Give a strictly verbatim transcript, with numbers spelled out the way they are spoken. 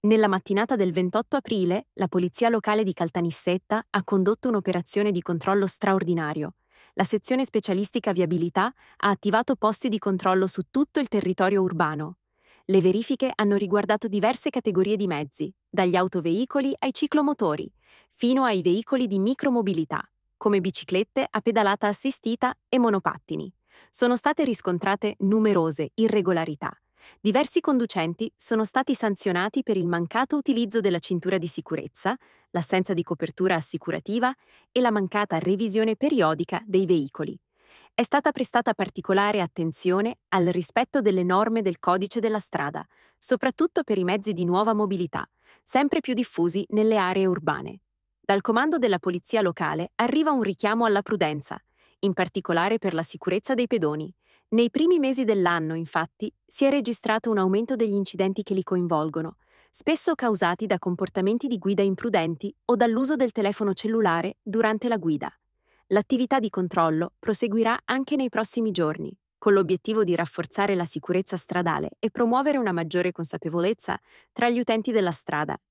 Nella mattinata del ventotto aprile, la polizia locale di Caltanissetta ha condotto un'operazione di controllo straordinario. La sezione specialistica viabilità ha attivato posti di controllo su tutto il territorio urbano. Le verifiche hanno riguardato diverse categorie di mezzi, dagli autoveicoli ai ciclomotori, fino ai veicoli di micromobilità, come biciclette a pedalata assistita e monopattini. Sono state riscontrate numerose irregolarità. Diversi conducenti sono stati sanzionati per il mancato utilizzo della cintura di sicurezza, l'assenza di copertura assicurativa e la mancata revisione periodica dei veicoli. È stata prestata particolare attenzione al rispetto delle norme del codice della strada, soprattutto per i mezzi di nuova mobilità, sempre più diffusi nelle aree urbane. Dal comando della polizia locale arriva un richiamo alla prudenza, in particolare per la sicurezza dei pedoni. Nei primi mesi dell'anno, infatti, si è registrato un aumento degli incidenti che li coinvolgono, spesso causati da comportamenti di guida imprudenti o dall'uso del telefono cellulare durante la guida. L'attività di controllo proseguirà anche nei prossimi giorni, con l'obiettivo di rafforzare la sicurezza stradale e promuovere una maggiore consapevolezza tra gli utenti della strada